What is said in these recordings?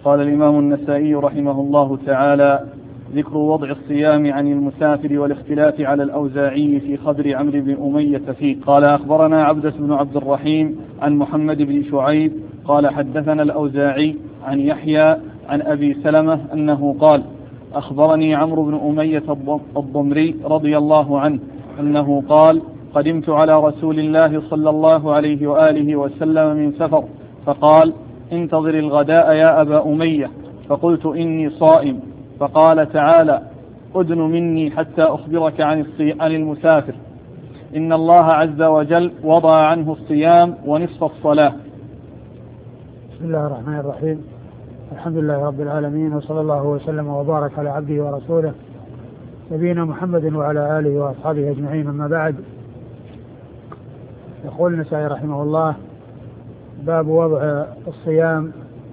قال الإمام النسائي رحمه الله تعالى: ذكر وضع الصيام عن المسافر والاختلاف على الأوزاعي في خبر عمرو بن أمية فيه. قال: أخبرنا عبدة بن عبد الرحيم عن محمد بن شعيب قال: حدثنا الأوزاعي عن يحيى عن أبي سلمة أنه قال: أخبرني عمرو بن أمية الضمري رضي الله عنه أنه قال: قدمت على رسول الله صلى الله عليه وآله وسلم من سفر، فقال: انتظر الغداء يا أبا أمية. فقلت: إني صائم. فقال: تعالى أدن مني حتى أخبرك عن المسافر. إن الله عز وجل وضع عنه الصيام ونصف الصلاة. بسم الله الرحمن الرحيم. الحمد لله رب العالمين، وصلى الله وسلم وبارك على عبده ورسوله نبينا محمد وعلى آله وأصحابه أجمعين. أما بعد، يقول النسائي رحمه الله: باب وضع الصيام.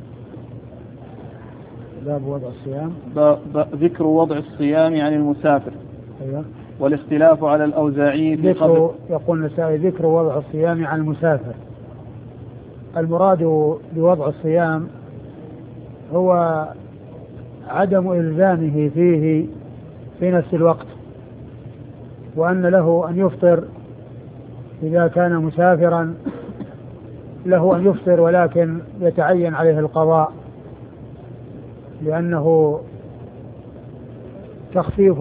ذكر وضع الصيام عن المسافر. أيوة. والاختلاف على الأوزاعي في قبل. يقول النسائي: ذكر وضع الصيام عن المسافر. المراد بوضع الصيام هو عدم إلزامه فيه في نفس الوقت، وأن له أن يفطر إذا كان مسافرا، له أن يفطر ولكن يتعين عليه القضاء، لأنه تخفيف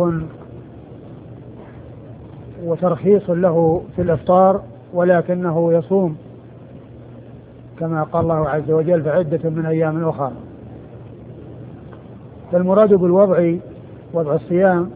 وترخيص له في الإفطار، ولكنه يصوم كما قال الله عز وجل: فعدة من أيام أخرى. فالمراد بالوضع وضع الصيام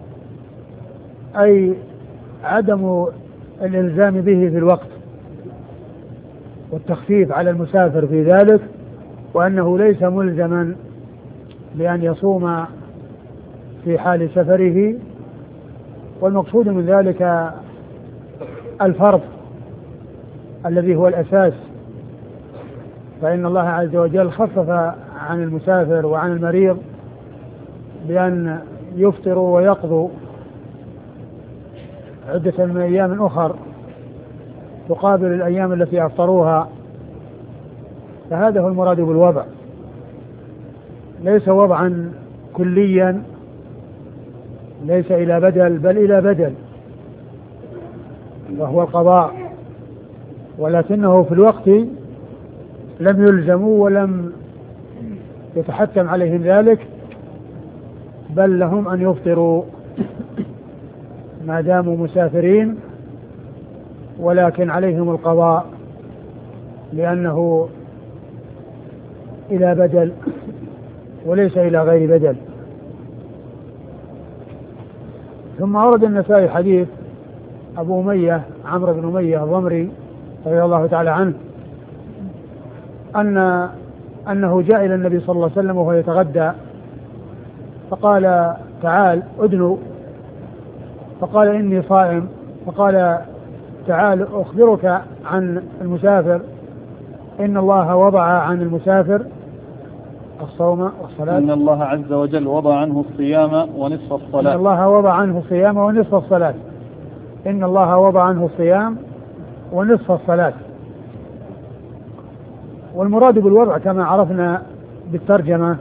أي عدم الإلزام به في الوقت، والتخفيف على المسافر في ذلك، وأنه ليس ملزما بأن يصوم في حال سفره. والمقصود من ذلك الفرض الذي هو الأساس، فإن الله عز وجل خفف عن المسافر وعن المريض بأن يفطروا ويقضوا عدة من أيام أخر تقابل الأيام التي أفطروها. فهذا هو المراد بالوضع، ليس وضعا كليا، ليس إلى بدل، بل إلى بدل، وهو القضاء، ولكنه في الوقت لم يلزموا ولم يتحتم عليهم ذلك، بل لهم أن يفطروا ما داموا مسافرين، ولكن عليهم القضاء لأنه إلى بدل وليس إلى غير بدل. ثم أورد النسائي حديث أبو أمية عمرو بن أمية الضمري رضي الله تعالى عنه أنه جاء إلى النبي صلى الله عليه وسلم وهو يتغدى، فقال: تعال أدنو. فقال: إني صائم. فقال: تعال أخبرك عن المسافر. إن الله وضع عن المسافر الصوم والصلاة. إن الله عز وجل وضع عنه الصيام ونصف الصلاة. إن الله وضع عنه الصيام ونصف الصلاة. إن الله وضع عنه الصيام ونصف الصلاة. والمراد بالوضع كما عرفنا بالترجمة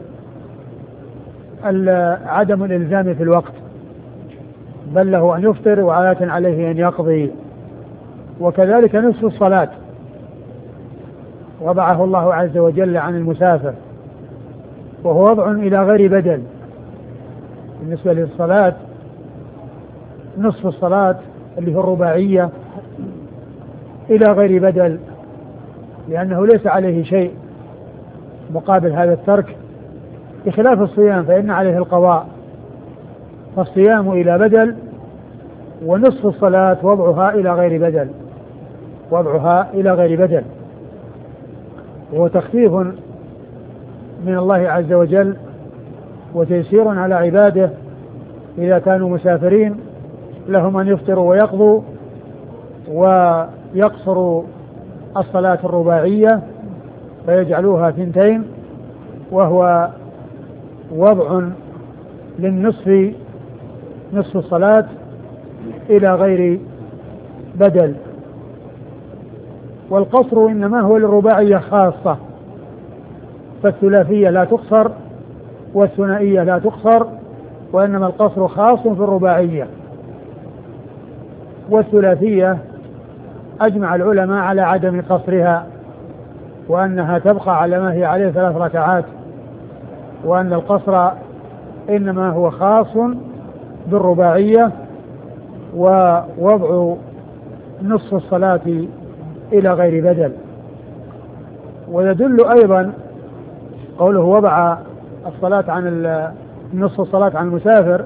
عدم الإلزام في الوقت، بل له أن يفطر ولكن عليه أن يقضي. وكذلك نصف الصلاة وضعه الله عز وجل عن المسافر، وهو وضع إلى غير بدل. بالنسبة للصلاة نصف الصلاة اللي هو الرباعية إلى غير بدل، لأنه ليس عليه شيء مقابل هذا الترك، بخلاف الصيام فإن عليه القضاء. فالصيام إلى بدل، ونصف الصلاة وضعها إلى غير بدل، وضعها إلى غير بدل، وهو تخفيف من الله عز وجل وتيسير على عباده إذا كانوا مسافرين، لهم أن يفطروا ويقضوا ويقصروا الصلاة الرباعية فيجعلوها 2، وهو وضع للنصف، نصف الصلاة إلى غير بدل. والقصر إنما هو للرباعية خاصة، فالثلاثية لا تقصر والثنائية لا تقصر، وإنما القصر خاص في الرباعية. والثلاثية أجمع العلماء على عدم قصرها، وأنها تبقى على ما هي عليه 3 ركعات، وأن القصر إنما هو خاص بالرباعية ووضع نصف الصلاة إلى غير بدل. ويدل أيضا قوله وضع الصلاة عن نصف الصلاة عن المسافر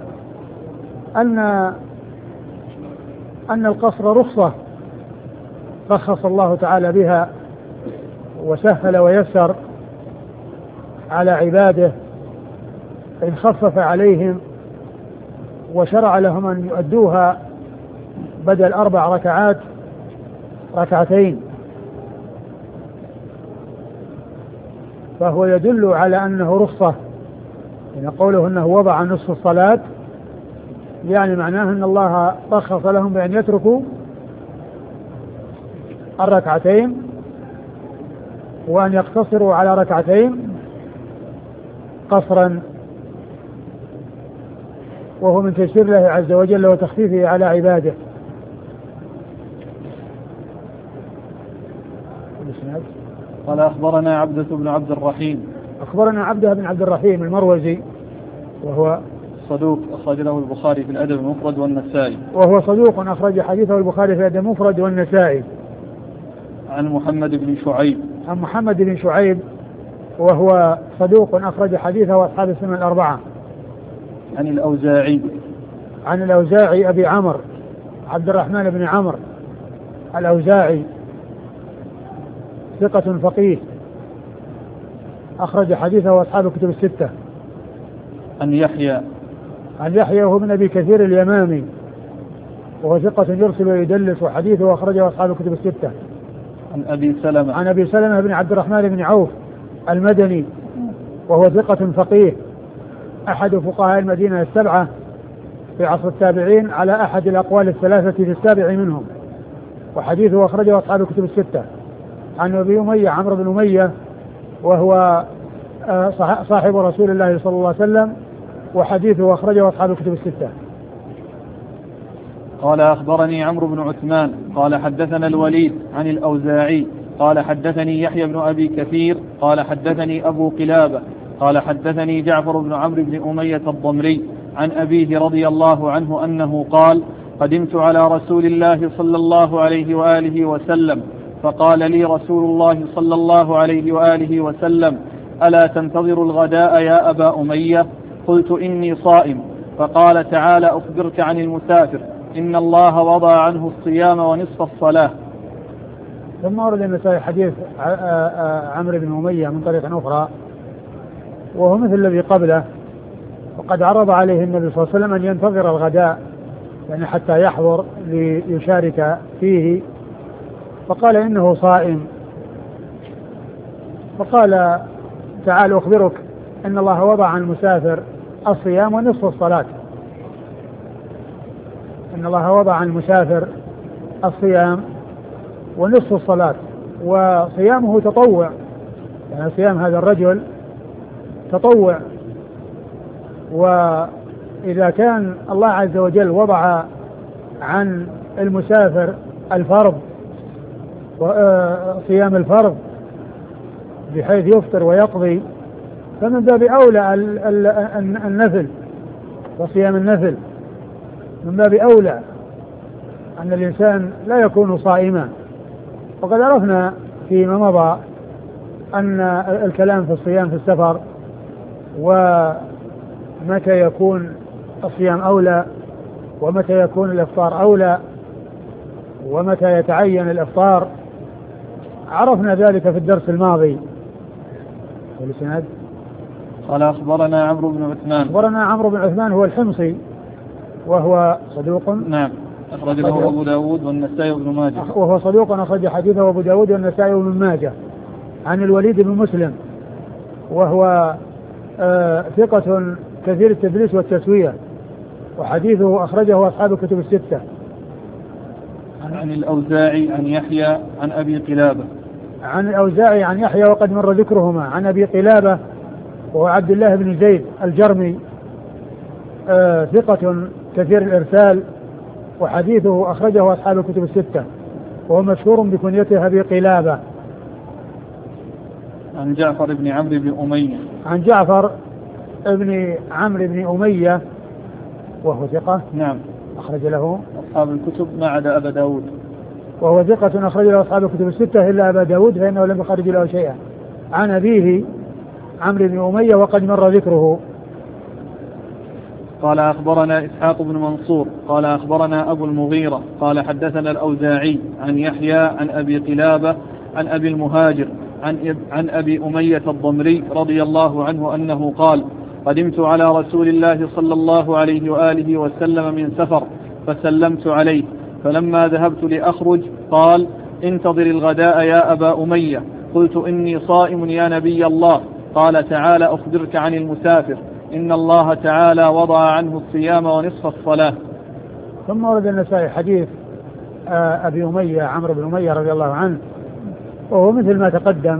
أن القصر رخصة رخص الله تعالى بها وسهل ويسر على عباده إن خفف عليهم وشرع لهم أن يؤدوها بدل 4 ركعات 2 فهو يدل على أنه رخصة. يعني قوله أنه وضع نصف الصلاة يعني معناه أن الله رخص لهم بأن يتركوا 2 وأن يقتصروا على 2 قصرا، وهو من تيسير الله عز وجل وتخفيفه على عباده. قال أخبرنا عبدة بن عبد الرحيم. أخبرنا عبدة بن عبد الرحيم المروزي وهو صدوق أخرج له البخاري في الأدب المفرد والنسائي. وهو صدوق أخرج حديثه البخاري في الأدب المفرد والنسائي. عن محمد بن شعيب. عن محمد بن شعيب وهو صدوق أخرج حديثه أصحاب السنن الأربعة. عن الأوزاعي. عن الأوزاعي أبي عمرو عبد الرحمن بن عمرو الأوزاعي ثقة فقيه أخرج حديثه أصحاب الكتب الستة. عن يحيى. عن يحيى وهو من أبي كثير اليمامي وهو ثقة يرسل ويدلس وحديثه أخرجه أصحاب الكتب الستة. عن أبي سلمة. عن أبي سلمة بن عبد الرحمن بن عوف المدني وهو ثقة فقيه أحد فقهاء المدينة السبعة في عصر التابعين على أحد الأقوال الثلاثة في السابع منهم، وحديثه أخرجه أصحاب الكتب الستة. عن أبي أمية عمرو بن أمية وهو صاحب رسول الله صلى الله عليه وسلم وحديثه أخرجه أصحاب الكتب الستة. قال أخبرني عمرو بن عثمان قال حدثنا الوليد عن الأوزاعي قال حدثني يحيى بن أبي كثير قال حدثني أبو قلابة قال حدثني جعفر بن عمرو بن أمية الضمري عن أبيه رضي الله عنه أنه قال قدمت على رسول الله صلى الله عليه وآله وسلم فقال لي رسول الله صلى الله عليه وآله وسلم ألا تنتظر الغداء يا أبا أمية؟ قلت إني صائم. فقال تعالى أخبرك عن المسافر إن الله وضع عنه الصيام ونصف الصلاة. ثم ورد النسائي حديث عمرو بن أمية من طريق أخرى وهو مثل الذي قبله، وقد عرض عليه النبي صلى الله عليه وسلم أن ينتظر الغداء يعني حتى يحضر ليشارك فيه، فقال إنه صائم. فقال تعال أخبرك إن الله وضع عن المسافر الصيام ونصف الصلاة. إن الله وضع عن المسافر الصيام ونصف الصلاة، وصيامه تطوع، يعني صيام هذا الرجل تطوع. وإذا كان الله عز وجل وضع عن المسافر الفرض صيام الفرض بحيث يفطر ويقضي، فمن باب أولى النفل وصيام النفل، من باب أولى أن الإنسان لا يكون صائما. وقد عرفنا فيما مضى أن الكلام في الصيام في السفر ومتى يكون الصيام أولى ومتى يكون الإفطار أولى ومتى يتعين الإفطار، عرفنا ذلك في الدرس الماضي. والسند قال أخبرنا عمرو بن عثمان. أخبرنا عمرو بن عثمان هو الحمصي وهو صدوق. نعم أخرج له أبو داود والنسائي وابن ماجه. وهو صدوق أخرج حديثه أبو داود والنسائي وابن ماجه. عن الوليد بن مسلم وهو ثقة كثير التدليس والتسوية وحديثه أخرجه أصحاب الكتب الستة. عن الأوزاعي عن يحيى عن أبي قلابة. عن الأوزاعي عن يحيى وقد مر ذكرهما عن أبي قلابة وهو عبد الله بن زيد الجرمي ثقة كثير الإرسال وحديثه أخرجه أصحاب الكتب الستة وهو مشهور بكنيته أبي قلابة. عن جعفر بن عمرو بن أمية. عن جعفر بن عمرو بن أمية وهو ثقة. نعم. أخرج له أصحاب الكتب ما عدا أبا داود. وهو ثقة أخرج له أصحاب الكتب الستة إلا أبا داود فإنه لم يخرج له شيئا. عن أبيه عمرو بن أمية وقد مر ذكره. قال أخبرنا إسحاق بن منصور قال أخبرنا أبو المغيرة قال حدثنا الأوزاعي عن يحيى عن أبي قلابة عن أبي المهاجر عن أبي أمية الضمري رضي الله عنه أنه قال قدمت على رسول الله صلى الله عليه وآله وسلم من سفر فسلمت عليه فلما ذهبت لأخرج قال انتظر الغداء يا أبا أمية. قلت إني صائم يا نبي الله. قال تعالى أخبرك عن المسافر إن الله تعالى وضع عنه الصيام ونصف الصلاة. ثم ورد النسائي حديث أبي أمية عمرو بن أمية رضي الله عنه وهو مثل ما تقدم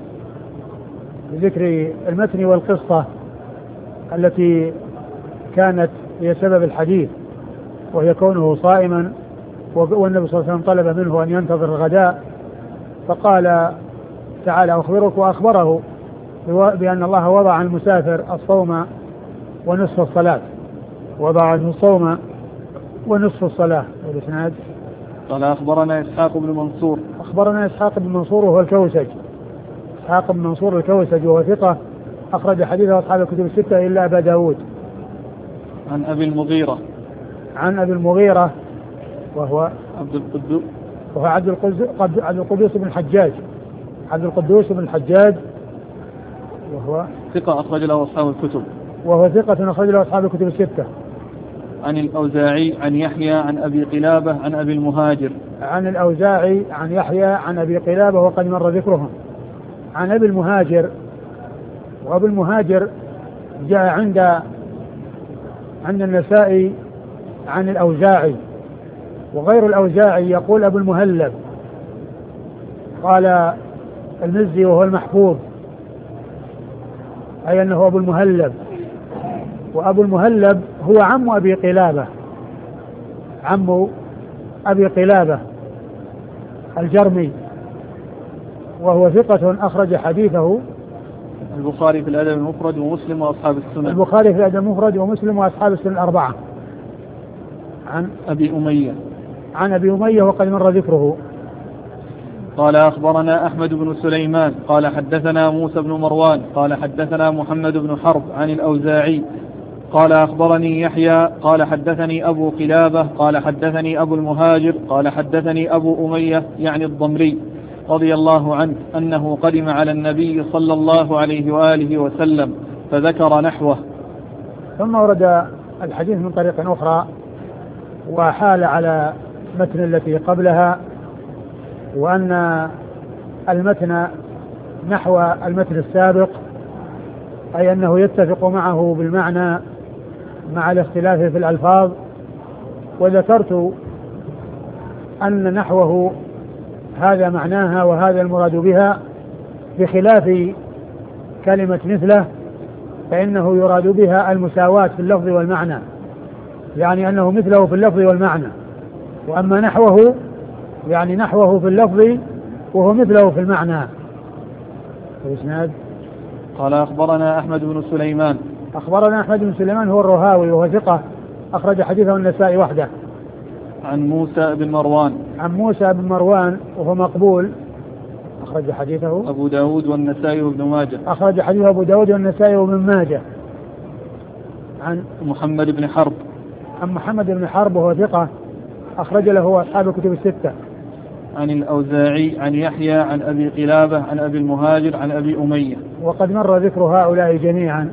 بذكر المتن والقصة التي كانت هي سبب الحديث وهي كونه صائما والنبي صلى الله عليه وسلم طلب منه أن ينتظر الغداء فقال تعالى أخبرك وأخبره بأن الله وضع عن المسافر الصوم ونصف الصلاة. وضع عنه الصوم ونصف الصلاة. والإسناد قال أخبرنا إسحاق بن منصور. أخبرنا إسحاق بن منصور وهو الكوسج. إسحاق بن منصور الكوسج وهو ثقة أخرج حديثه أصحاب الكتب الستة إلا أبا داود. عن أبي المغيرة. عن أبي المغيرة وهو عبد القدوس بن الحجاج. عبد القدوس بن الحجاج وهو ثقة أخرج له أصحاب الكتب. وهو ثقة أخرج له أصحاب الكتب الستة. عن الأوزاعي عن يحيى عن أبي قلابة عن أبي المهاجر. عن الأوزاعي عن يحيى عن أبي قلابة وقد مر ذكرهم. عن أبي المهاجر وأبو المهاجر جاء عند النسائي عن الأوزاعي وغير الأوزاعي يقول أبو المهلب. قال المزي وهو المحفوظ أي أنه أبو المهلب. وأبو المهلب هو عم أبي قلابة عم أبي قلابة الجرمي وهو ثقة أخرج حديثه البخاري في الأدب المفرد ومسلم وأصحاب السنن. البخاري في الأدب المفرد ومسلم وأصحاب السنن الأربعة. عن أبي أمية. عن أبي أمية وقد مر ذكره. قال أخبرنا أحمد بن سليمان قال حدثنا موسى بن مروان قال حدثنا محمد بن حرب عن الأوزاعي قال أخبرني يحيى قال حدثني أبو قلابة قال حدثني أبو المهاجر قال حدثني أبو أمية يعني الضمري رضي الله عنه أنه قدم على النبي صلى الله عليه وآله وسلم فذكر نحوه. ثم ورد الحديث من طريق أخرى وحال على متن التي قبلها وأن المتن نحو المتن السابق أي أنه يتفق معه بالمعنى مع الاختلاف في الألفاظ. وذكرت أن نحوه هذا معناها وهذا المراد بها بخلاف كلمة مثله فإنه يراد بها المساواة في اللفظ والمعنى يعني أنه مثله في اللفظ والمعنى. وأما نحوه يعني نحوه في اللفظ وهو مثله في المعنى. الإسناد قال أخبرنا أحمد بن سليمان. أخبرنا أحمد بن سليمان هو الرهاوي وهو ثقة أخرج حديثه النسائي وحده. عن موسى بن مروان. عن موسى بن مروان وهو مقبول أخرج حديثه أبو داود والنسائي وابن ماجه. أخرج حديثه أبو داود والنسائي وابن ماجه. عن محمد بن حرب. عن محمد بن حرب وهو ثقة أخرج له أصحاب الكتب الستة. عن الأوزاعي عن يحيى عن أبي قلابة عن أبي المهاجر عن أبي أمية وقد مر ذكر هؤلاء جميعا.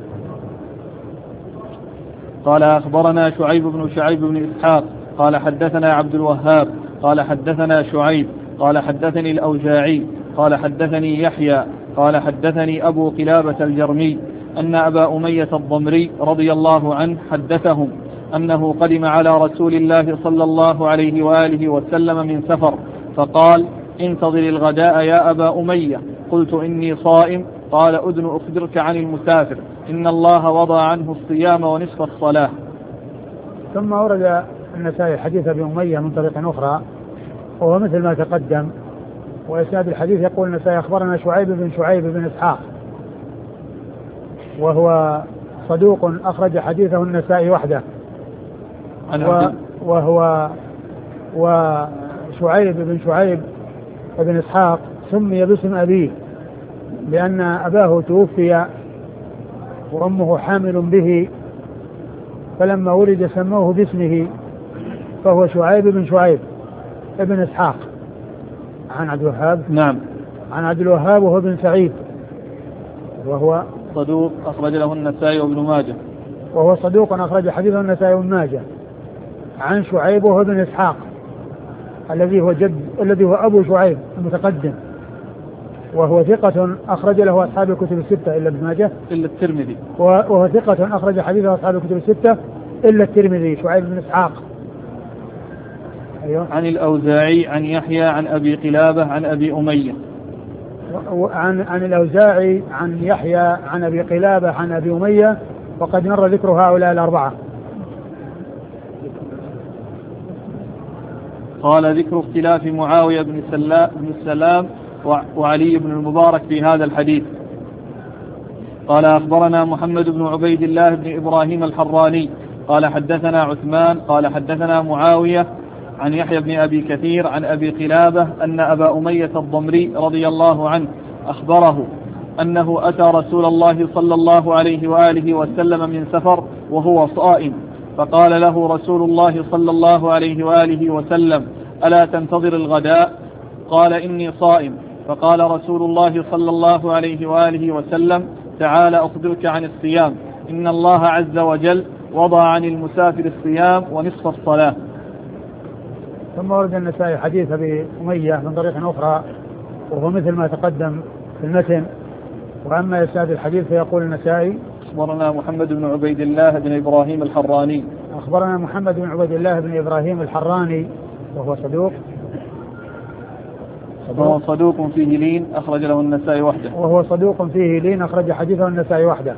قال أخبرنا شعيب بن إسحاق قال حدثنا عبد الوهاب قال حدثنا شعيب قال حدثني الأوزاعي قال حدثني يحيى قال حدثني أبو قلابة الجرمي أن أبا أمية الضمري رضي الله عنه حدثهم أنه قدم على رسول الله صلى الله عليه وآله وسلم من سفر فقال انتظر الغداء يا أبا أمية. قلت إني صائم. قال أذن أخبرك عن المسافر إن الله وضع عنه الصيام ونصف الصلاة. ثم ورد النسائي حديث أبي أمية من طريق أخرى وهو مثل ما تقدم. وإسناد الحديث يقول النسائي أخبرنا شعيب بن إسحاق وهو صدوق أخرج حديثه النسائي وحده. وشعيب بن إسحاق سمي باسم أبيه لأن أباه توفي وأمه حامل به، فلما ولد سموه باسمه، فهو شعيب بن إسحاق عن عبد الوهاب. نعم. عن عبد الوهاب وهو بن سعيد وهو صدوق أخرج له النسائي وابن ماجه. وهو صدوق أخرج حديثه النسائي وابن ماجه. عن شعيب وهو بن إسحاق الذي هو أبو شعيب المتقدم، وهو ثقة أخرج له أصحاب الكتب الستة إلا ابن ماجه إلا الترمذي. وهو ثقة أخرج حديثه أصحاب الكتب الستة إلا الترمذي. شعيب بن إسحاق. أيوه. عن الأوزاعي عن يحيى عن أبي قلابة عن أبي أمية. عن الأوزاعي عن يحيى عن أبي قلابة عن أبي أمية، وقد مر ذكر هؤلاء الأربعة. قال ذكر اختلاف معاوية بن سلام وعلي بن المبارك في هذا الحديث. قال أخبرنا محمد بن عبيد الله بن إبراهيم الحراني قال حدثنا عثمان قال حدثنا معاوية عن يحيى بن أبي كثير عن أبي قلابة أن أبا أمية الضمري رضي الله عنه أخبره أنه أتى رسول الله صلى الله عليه وآله وسلم من سفر وهو صائم، فقال له رسول الله صلى الله عليه وآله وسلم: ألا تنتظر الغداء؟ قال: إني صائم. فقال رسول الله صلى الله عليه وآله وسلم: تعال أخبرك عن الصيام إن الله عز وجل وضع عن المسافر الصيام ونصف الصلاة. ثم ورد النسائي حديث أبي أمية من طريق أخرى وهو مثل ما تقدم في المتن. وأما إسناد الحديث فيقول النسائي: أخبرنا محمد بن عبيد الله بن إبراهيم الحراني. أخبرنا محمد بن عبيد الله بن إبراهيم الحراني وهو صدوق فيه لين أخرج له النسائي وحده. وهو صدوق فيه لين أخرج حديثه النسائي وحده.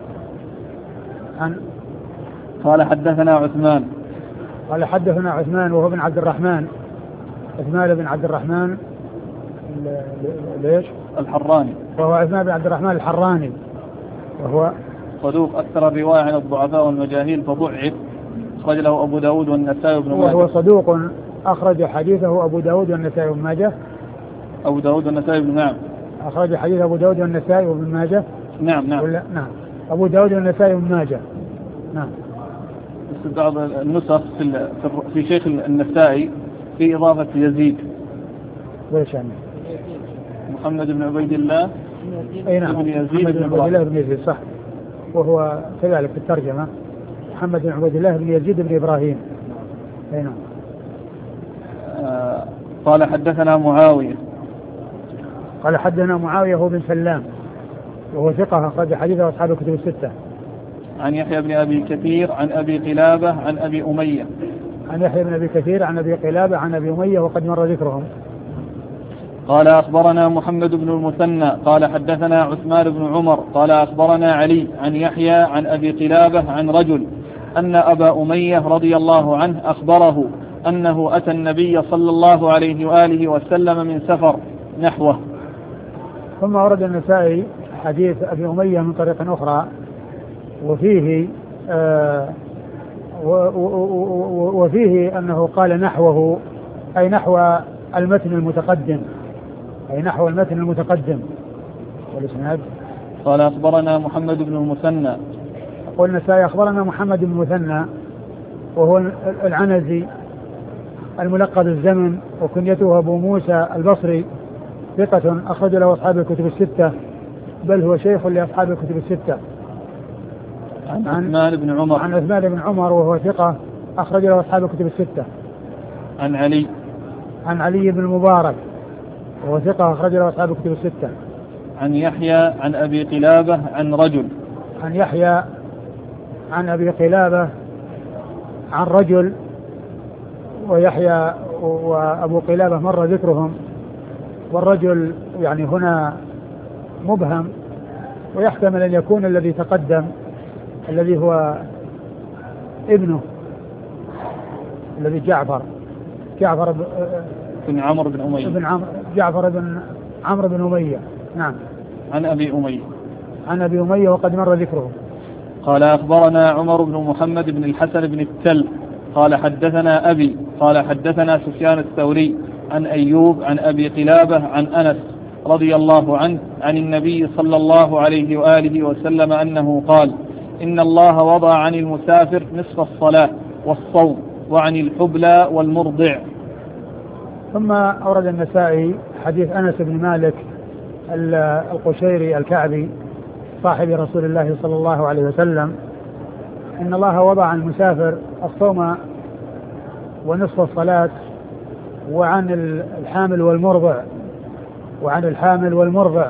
قال حدثنا عثمان. قال حدثنا عثمان وهو بن عبد الرحمن، عثمان بن عبد الرحمن ليش؟ الحراني. وهو عثمان بن عبد الرحمن الحراني وهو صدوق أكثر الرواية عن الضعفاء والمجاهيل فضعف، أخرج له أبو داود والنسائي وابن ماجه. وهو صدوق أخرج حديثه أبو داود والنسائي وابن ماجه. أبو داود والنسائي نعم. أخرج حديث أبو داود والنسائي وابن ماجه. نعم. نعم. أبو داود والنسائي وابن ماجه. نعم. بس بعض النسخ في شيخ النسائي في إضافة يزيد. وش يعني؟ محمد بن عبيد الله. أي نعم. بن يزيد محمد بن عبيد الله بن يزيد صح. وهو كذلك في الترجمة محمد بن عبيد الله بن يزيد بن إبراهيم. أي نعم. قال حدثنا معاوية. قال حدثنا معاوية هو بن سلام وهو ثقة أخرج حديثه أصحاب الكتب الستة. عن يحيى بن أبي كثير عن أبي قلابة عن أبي أمية. عن يحيى بن أبي كثير عن أبي قلابة عن أبي أمية وقد مر ذكرهم. قال أخبرنا محمد بن المثنى قال حدثنا عثمان بن عمر قال أخبرنا علي عن يحيى عن أبي قلابة عن رجل أن أبا أمية رضي الله عنه أخبره أنه أتى النبي صلى الله عليه وآله وسلم من سفر نحوه. ثم ورد النسائي حديث أبي أمية من طريق أخرى وفيه أنه قال نحوه أي نحو المتن المتقدم. والإسناد قال أخبرنا محمد بن المثنى. يقول النسائي أخبرنا محمد بن المثنى وهو العنزي الملقب الزمن وكنيته أبو موسى البصري، ثقة أخرج له أصحاب الكتب الستة، بل هو شيخ لأصحاب الكتب الستة. عن عثمان بن عمر وهو ثقة أخرج له أصحاب الكتب الستة. عن علي بن المبارك وهو ثقة أخرج له أصحاب الكتب الستة. عن يحيى عن أبي قلابة عن رجل. عن يحيى عن أبي قلابة عن رجل، ويحيى وأبو قلابة مر ذكرهم والرجل يعني هنا مبهم، ويحتمل أن يكون الذي تقدم الذي هو ابنه الذي جعفر بن عمرو بن أمية جعفر بن عمرو بن أمية. نعم. عن أبي أمية وقد مر ذكره. قال أخبرنا عمر بن محمد بن الحسن بن التل قال حدثنا أبي قال حدثنا سفيان الثوري عن أيوب عن أبي قلابة عن أنس رضي الله عنه عن النبي صلى الله عليه وآله وسلم أنه قال: إن الله وضع عن المسافر نصف الصلاة والصوم وعن الحبلى والمرضع. ثم أورد النسائي حديث أنس بن مالك القشيري الكعبي صاحب رسول الله صلى الله عليه وسلم: إن الله وضع عن المسافر الصوم ونصف الصلاة وعن الحامل والمرضع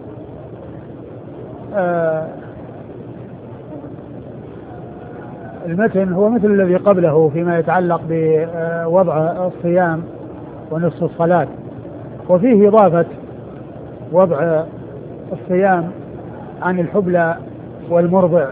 المتن هو مثل الذي قبله فيما يتعلق بوضع الصيام ونصف الصلاة، وفيه إضافة وضع الصيام عن الحبلى والمرضع.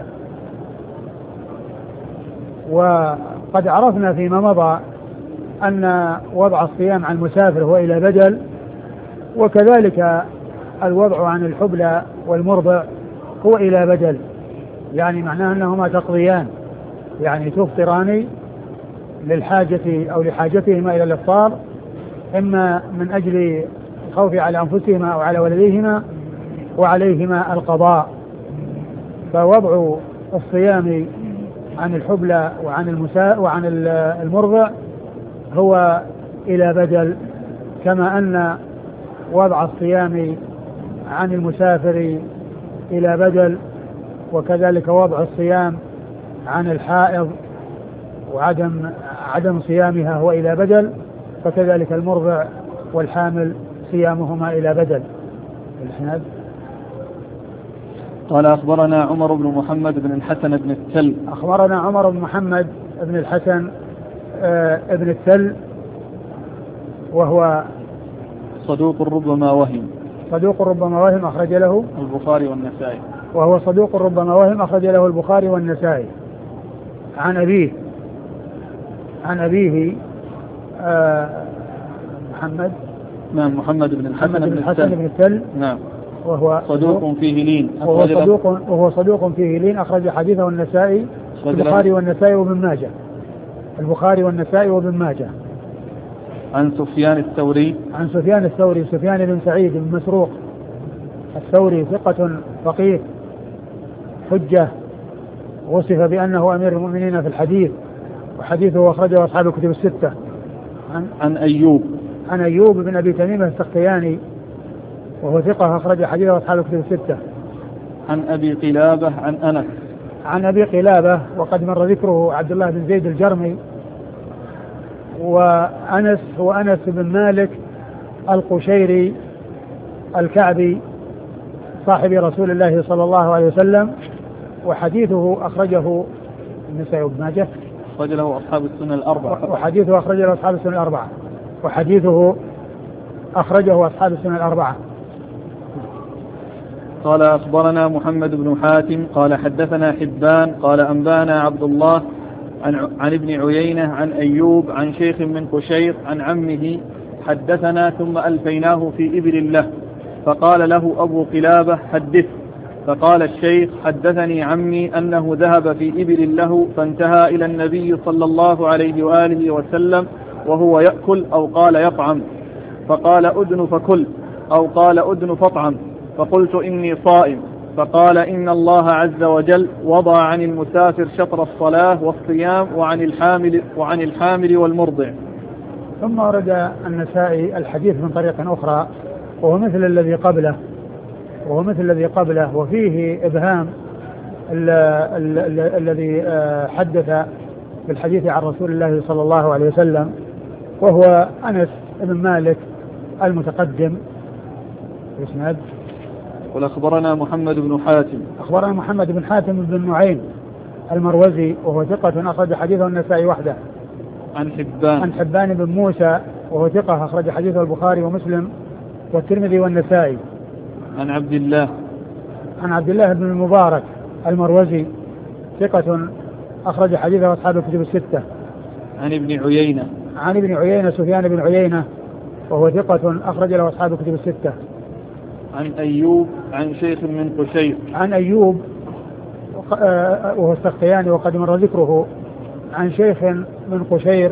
وقد عرفنا فيما مضى أن وضع الصيام عن المسافر هو إلى بدل، وكذلك الوضع عن الحبلى والمرضع هو إلى بدل، يعني معناه أنهما تقضيان، يعني تفطران للحاجة أو لحاجتهما إلى الإفطار، إما من أجل الخوف على أنفسهما أو على ولديهما وعليهما القضاء. فوضع الصيام عن الحبلى وعن المرضع هو إلى بدل، كما أن وضع الصيام عن المسافر إلى بدل، وكذلك وضع الصيام عن الحائض وعدم صيامها هو إلى بدل، فكذلك المرضع والحامل صيامهما إلى بدل. الإسناد: قال أخبرنا عمر بن محمد بن الحسن بن التل. أخبرنا عمر بن محمد بن الحسن ابن التل، وهو صدوق ربما وهم أخرج له البخاري والنسائي. وهو صدوق ربما وهم أخرج له البخاري والنسائي. عن أبيه محمد بن الحسن بن التل. نعم. وهو صدوق فيه لين. وهو صدوق فيه لين أخرج حديثه النسائي البخاري والنسائي وابن ماجه. عن سفيان الثوري سفيان بن سعيد بن مسروق الثوري ثقة فقيه حجة، وصف بأنه أمير المؤمنين في الحديث، وحديثه أخرجه أصحاب الكتب الستة. عن أيوب بن أبي تميمة السختياني، وهو ثقة أخرج حديثه أصحاب الكتب الستة. عن أبي قلابة عن أبي قلابة وقد مر ذكره عبد الله بن زيد الجرمي. وأنس هو أنس بن مالك القشيري الكعبي صاحب رسول الله صلى الله عليه وسلم، وحديثه أخرجه النسائي وابن ماجه. أخرج له أصحاب السنن الأربعة. وحديثه أخرجه أصحاب السنن الأربعة. قال أخبرنا محمد بن حاتم قال حدثنا حبان قال أنبانا عبد الله عن ابن عيينة عن أيوب عن شيخ من قشير عن عمه حدثنا، ثم ألفيناه في إبل له، فقال له أبو قلابة: حدث. فقال الشيخ: حدثني عمي أنه ذهب في إبل له فانتهى إلى النبي صلى الله عليه وآله وسلم وهو يأكل أو قال يطعم، فقال: أدن فكل، أو قال: أدن فاطعم. فقلت: إني صائم. فقال: إن الله عز وجل وضع عن المسافر شطر الصلاة والصيام وعن الحامل والمرضع. ثم ورد النسائي الحديث من طريق أخرى وهو مثل الذي قبله، وفيه إبهام الذي حدث بالحديث عن رسول الله صلى الله عليه وسلم، وهو أنس بن مالك المتقدم. الإسناد: أخبرنا محمد بن حاتم بن نعيم المروزي، وهو ثقة أخرج حديثه النسائي وحده. عن حبان بن موسى، وهو ثقة أخرج حديثه البخاري ومسلم في والترمذي والنسائي. عن عبد الله. عن عبد الله بن المبارك المروزي ثقة أخرج حديثه أصحاب الكتب الستة. عن ابن عيينة. عن ابن عيينة سفيان بن عيينة وهو ثقة أخرج له أصحاب الكتب الستة. عن أيوب عن شيخ من قشير. عن أيوب وهو السختياني وقد مر ذكره. عن شيخ من قشير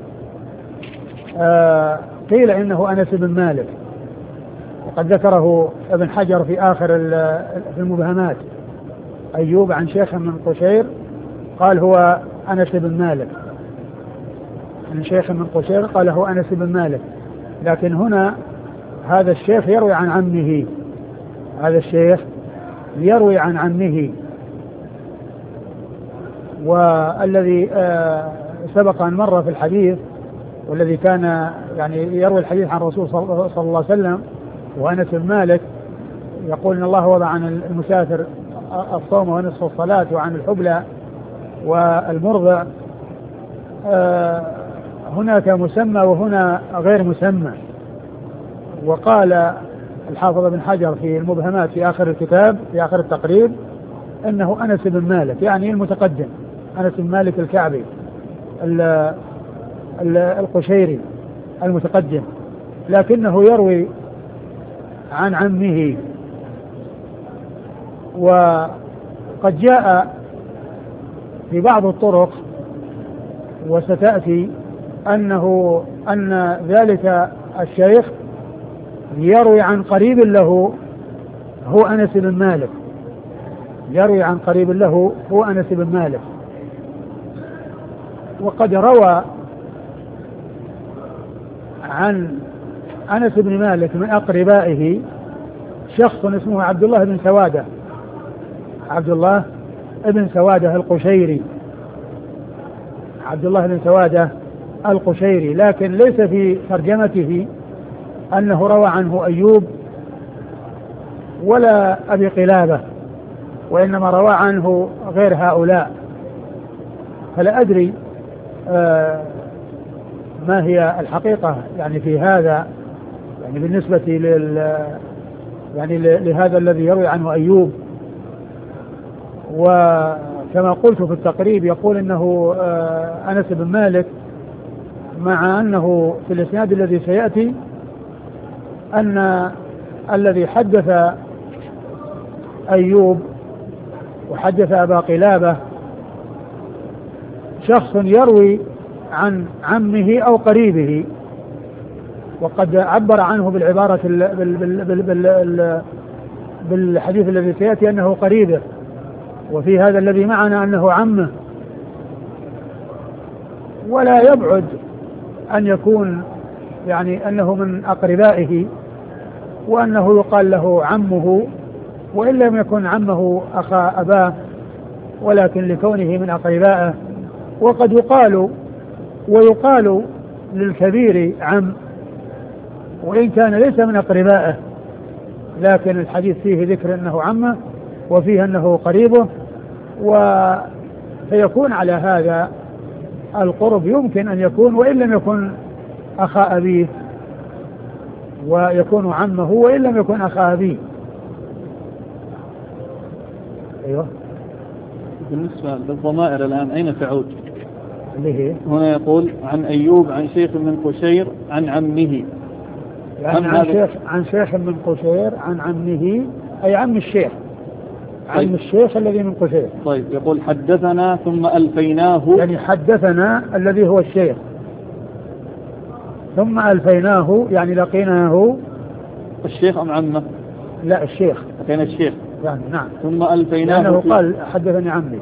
قيل إنه أنس بن مالك، وقد ذكره ابن حجر في آخر في المبهمات. أيوب عن شيخ من قشير قال هو أنس بن مالك، عن شيخ من قشير قال هو أنس بن مالك، لكن هنا هذا الشيخ يروي عن عمه، هذا الشيخ يروي عن عمه. والذي سبق أن مر في الحديث والذي كان يعني يروي الحديث عن الرسول صلى الله عليه وسلم وأنس بن مالك يقول إن الله وضع عن المسافر الصوم ونصف الصلاة وعن الحبلى والمرضع. هناك مسمى وهنا غير مسمى. وقال الحافظ بن حجر في المبهمات في آخر الكتاب في آخر التقريب إنه أنس بن مالك، يعني المتقدم أنس بن مالك الكعبي القشيري المتقدم، لكنه يروي عن عمه. وقد جاء في بعض الطرق وستأتي أن ذلك الشيخ يروي عن قريب له هو أنس بن مالك، يروي عن قريب له هو أنس بن مالك. وقد روى عن أنس بن مالك من أقربائه شخص اسمه عبد الله بن سوادة، عبد الله بن سوادة القشيري، عبد الله بن سوادة القشيري، لكن ليس في ترجمته أنه روى عنه أيوب ولا أبي قلابة، وإنما روى عنه غير هؤلاء. فلا أدري ما هي الحقيقة يعني في هذا، يعني بالنسبة لهذا الذي يروي عنه أيوب. وكما قلت في التقريب يقول إنه أنس بن مالك، مع أنه في الإسناد الذي سيأتي أن الذي حدث أيوب وحدث أبا قلابة شخص يروي عن عمه أو قريبه، وقد عبر عنه بالعبارة بالحديث الذي سيأتي أنه قريبه، وفي هذا الذي معنا أنه عمه. ولا يبعد أن يكون يعني أنه من أقربائه وأنه يقال له عمه، وإن لم يكن عمه أخا أباه، ولكن لكونه من أقربائه. وقد ويقال للكبير عم وإن كان ليس من أقربائه، لكن الحديث فيه ذكر أنه عمه وفيه أنه قريبه، فيكون على هذا القرب يمكن أن يكون وإن لم يكن أخا أبيه، ويكون عمه وإن لم يكن أخا أبيه. أيوه. بالنسبة للضمائر الآن أين تعود؟ اللي هنا يقول عن أيوب عن شيخ من قشير عن عمه، يعني عن شيخ من قشير عن عمه، أي عم الشيخ، طيب. عم الشيخ الذي من قشير. طيب يقول حدثنا ثم ألفيناه، يعني حدثنا الذي هو الشيخ ثم ألفيناه يعني لقيناه. الشيخ أم عمه؟ لا الشيخ، كان الشيخ يعني نعم، ثم ألفيناه لأنه قال حدثني عمي.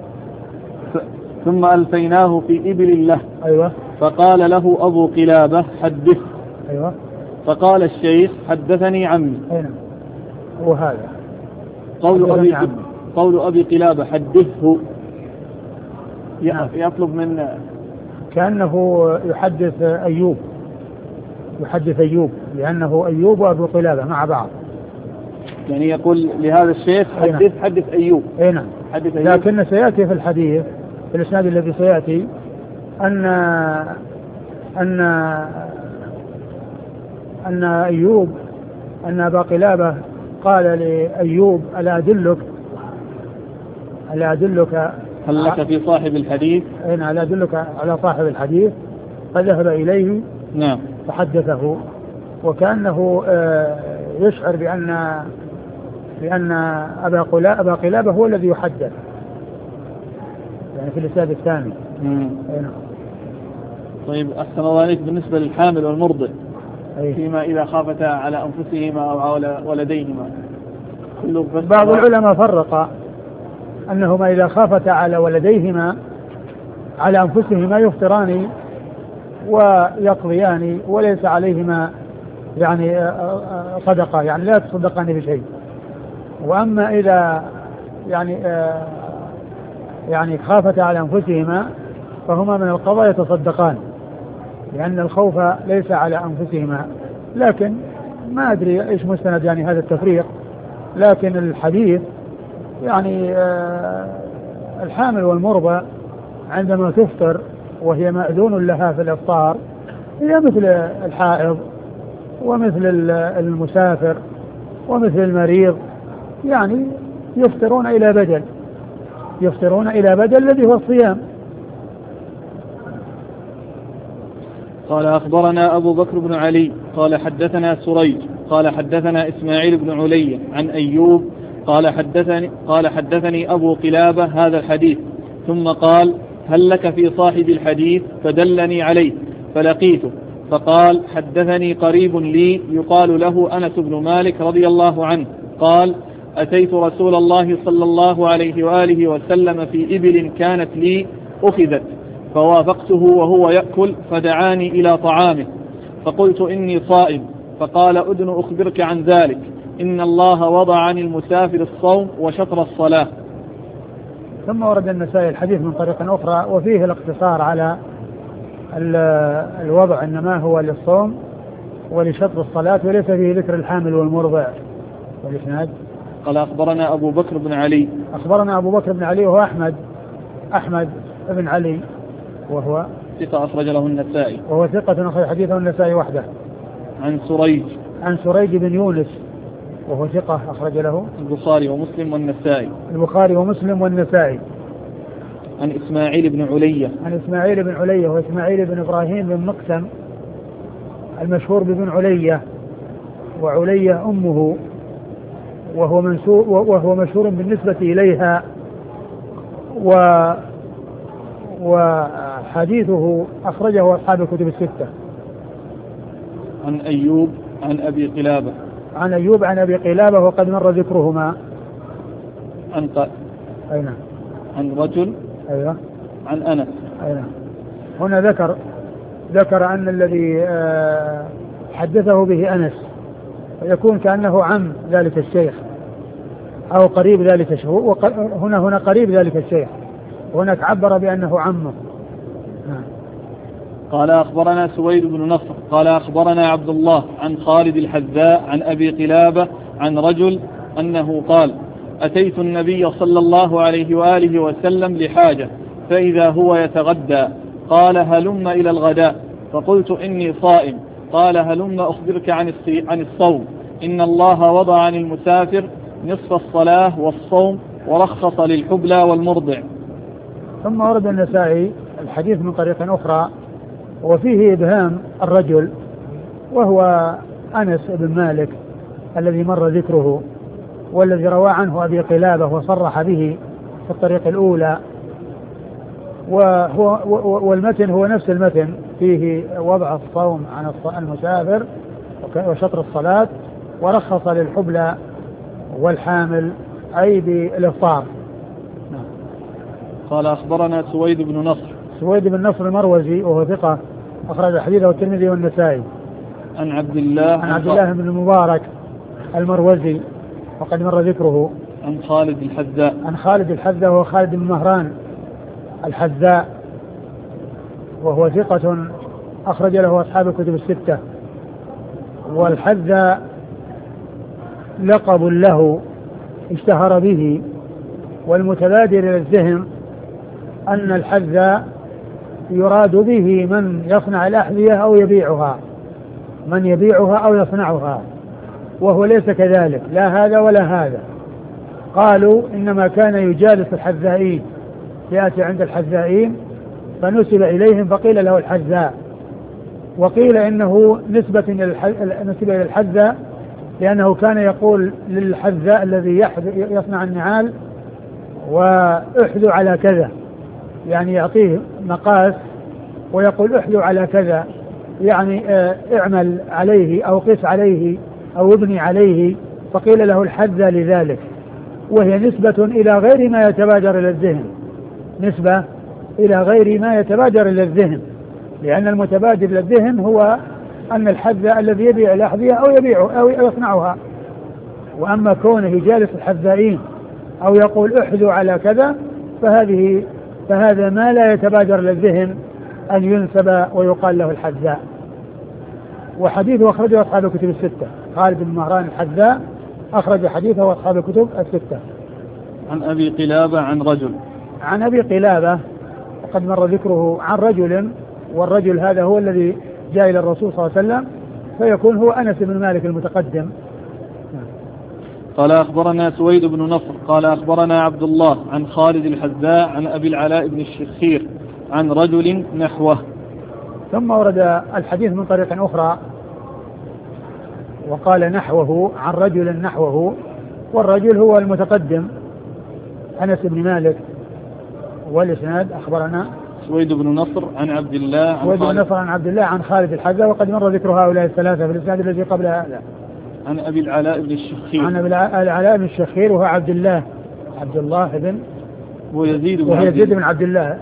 ثم ألفيناه في إبل له. أيوة. فقال له أبو قلابة حدث. أيوة. فقال الشيخ حدثني عمي. أين هو هذا قول أبي قلابة حدثه، نعم. يطلب من كأنه يحدث أيوب، لأنه أيوب وأبو قلابة مع بعض، يعني يقول لهذا الشيخ حدث أيوب. أي نعم. لكن سيأتي في الحديث في الإسناد الذي سيأتي أن أيوب أن أبا قلابة قال لأيوب ألا أدلك هل لك في صاحب الحديث؟ ألا أدلك على صاحب الحديث؟ فذهب إليه نعم فحدثه، وكأنه يشعر بأن أبا قلابة هو الذي يحدث، يعني في الإسناد الثاني. طيب أحسن الله عليك، بالنسبة للحامل والمرضع فيما إذا خافتا على أنفسهما أو على ولديهما، بعض العلماء فرق أنهما إذا خافتا على ولديهما على أنفسهما يفطران ويقضيان وليس عليهما يعني صدقة، يعني لا يتصدقان بشيء. وأما إذا يعني خافتا على أنفسهما فهما من القضاء يتصدقان، لأن الخوف ليس على أنفسهما. لكن ما أدري إيش مستند يعني هذا التفريق، لكن الحديث يعني الحامل والمرضع عندما تفطر وهي مأذون لها في الإفطار هي مثل الحائض ومثل المسافر ومثل المريض، يعني يفطرون إلى بدل الذي هو الصيام. قال أخبرنا أبو بكر بن علي قال حدثنا سريج قال حدثنا إسماعيل بن علي عن أيوب قال حدثني أبو قلابة هذا الحديث، ثم قال هل لك في صاحب الحديث؟ فدلني عليه فلقيته فقال حدثني قريب لي يقال له أنس بن مالك رضي الله عنه قال أتيت رسول الله صلى الله عليه وآله وسلم في إبل كانت لي أخذت، فوافقته وهو يأكل فدعاني إلى طعامه فقلت إني صائم، فقال أدن أخبرك عن ذلك، إن الله وضع عن المسافر الصوم وشطر الصلاة. ثم ورد النسائي الحديث من طريق أخرى وفيه الاقتصار على الوضع إنما هو للصوم ولشطر الصلاة، وليس فيه ذكر الحامل والمرضع. والإسناد قال أخبرنا أبو بكر بن علي وهو أحمد بن علي وهو ثقة أخرج له النسائي، وهو ثقة أخرج حديثه النسائي وحده. عن سريج بن يونس وهو ثقة أخرج له البخاري ومسلم والنسائي. عن إسماعيل بن علية وهو إسماعيل بن إبراهيم بن مقسم المشهور بابن علية، وعلية أمه، وهو مشهور بالنسبة إليها، وحديثه أخرجه أصحاب الكتب الستة. عن أيوب عن أبي قلابة وقد مر ذكرهما. عن رجل عن أنس. هنا ذكر أن الذي حدثه به أنس، ويكون كأنه عم ذلك الشيخ أو قريب ذلك الشيخ، هنا قريب ذلك الشيخ، وهناك عبر بأنه عمه. قال أخبرنا سويد بن نصر قال أخبرنا عبد الله عن خالد الحذاء عن أبي قلابة عن رجل أنه قال أتيت النبي صلى الله عليه وآله وسلم لحاجة فإذا هو يتغدى، قال هلم إلى الغداء، فقلت إني صائم، قال هلم أخبرك عن الصوم، إن الله وضع عن المسافر نصف الصلاة والصوم ورخص للحبلى والمرضع. ثم ورد النسائي الحديث من طريق أخرى وفيه إبهام الرجل، وهو أنس بن مالك الذي مر ذكره، والذي روى عنه أبي قلابة وصرح به في الطريق الأولى، والمتن هو نفس المتن، فيه وضع الصوم عن المسافر وشطر الصلاة ورخص للحبلى والحامل أي بالإفطار. قال أخبرنا سويد بن نصر المروزي وهو ثقة أخرج حديثه الترمذي والنسائي. عن عبد الله بن المبارك المروزي وقد مر ذكره. عن خالد الحذاء وهو خالد بن مهران الحذاء، وهو ثقة أخرج له أصحاب الكتب الستة. والحذاء لقب له اشتهر به، والمتبادر إلى الذهن أن الحذاء يراد به من يصنع الأحذية أو يبيعها، من يبيعها أو يصنعها، وهو ليس كذلك، لا هذا ولا هذا. قالوا إنما كان يجالس الحذائين، يأتي عند الحذائين فنسب إليهم فقيل له الحذاء، وقيل إنه نسبة إلى الحذاء لأنه كان يقول للحذاء الذي يصنع النعال وأحذو على كذا، يعني يعطيه مقاس ويقول أحذو على كذا، يعني اعمل عليه أو قس عليه أو ابني عليه، فقيل له الحذاء لذلك. وهي نسبة إلى غير ما يتبادر إلى الذهن، نسبة إلى غير ما يتبادر إلى الذهن، لأن المتبادر إلى الذهن هو أن الحذاء الذي يبيع الأحذية أو يبيعه أو يصنعها. وأما كونه جالس الحذائين أو يقول احذو على كذا فهذا ما لا يتبادر إلى الذهن أن ينسب ويقال له الحذاء. وحديثه أخرجه أصحاب الكتب الستة، خالد بن مهران الحذاء أخرج حديثه أصحاب الكتب الستة. عن أبي قلابة عن رجل. عن أبي قلابة وقد مر ذكره عن رجل، والرجل هذا هو الذي جاء إلى الرسول صلى الله عليه وسلم، فيكون هو أنس بن مالك المتقدم. قال أخبرنا سويد بن نصر قال أخبرنا عبد الله عن خالد الحذاء عن أبي العلاء بن الشخير عن رجل نحوه. ثم ورد الحديث من طريق أخرى وقال نحوه عن رجل نحوه، والرجل هو المتقدم أنس بن مالك. والإسناد أخبرنا سويد بن نصر عن عبد الله عن عبد الله عن خالد الحذاء، وقد مر ذكر هؤلاء الثلاثة في الإسناد الذي قبل هذا. عن أبي العلاء بن الشخير عن أبي العلاء بن الشخير وهو عبد الله بن ويزيد بن عبد الله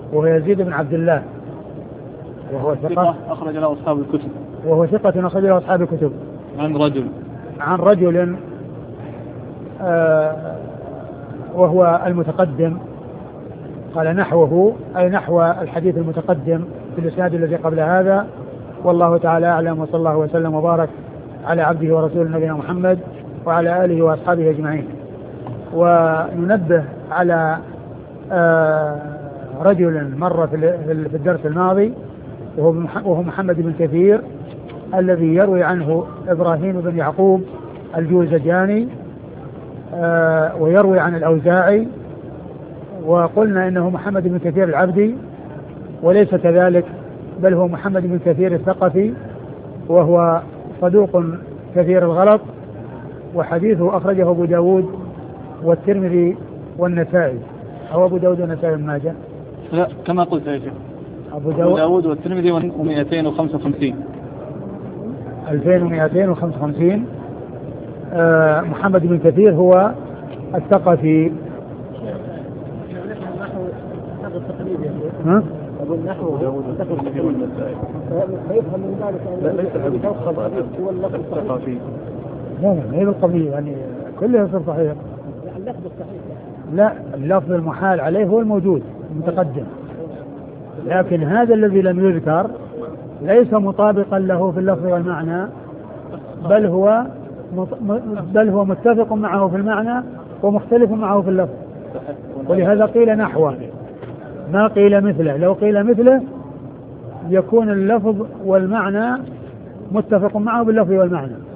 وهو ثقة أخرج له أصحاب الكتب أخرج له أصحاب الكتب. عن رجل وهو المتقدم، قال نحوه أي نحو الحديث المتقدم في الإسناد الذي قبل هذا. والله تعالى أعلم، وصلى الله وسلم وبارك على عبده ورسوله نبينا محمد وعلى آله وأصحابه أجمعين. وننبه على رجل مر في الدرس الماضي وهو محمد بن كثير الذي يروي عنه إبراهيم بن يعقوب الجوزجاني ويروي عن الأوزاعي، وقلنا إنه محمد بن كثير العبدي وليس كذلك، بل هو محمد بن كثير الثقفي، وهو صدوق كثير الغلط، وحديثه أخرجه أبو داود والترمذي والنسائي، أو أبو داود والنسائي بن ماجه. لا كما قلت يا شيخ، أبو داود والترمذي 255 2255. محمد بن كثير هو الثقفي. ها؟ أبو النحو فيفهم من ذلك أن ليس خطأ هو اللفظ الثقافي. لا ما هي بالقضية، يعني كله يصير صحيح. اللفظ الصحيح لا، اللفظ المحال عليه هو الموجود المتقدم، لكن هذا الذي لم يذكر ليس مطابقا له في اللفظ والمعنى، بل هو متفق معه في المعنى ومختلف معه في اللفظ، ولهذا قيل نحوه ما قيل مثله. لو قيل مثله يكون اللفظ والمعنى متفق معه باللفظ والمعنى،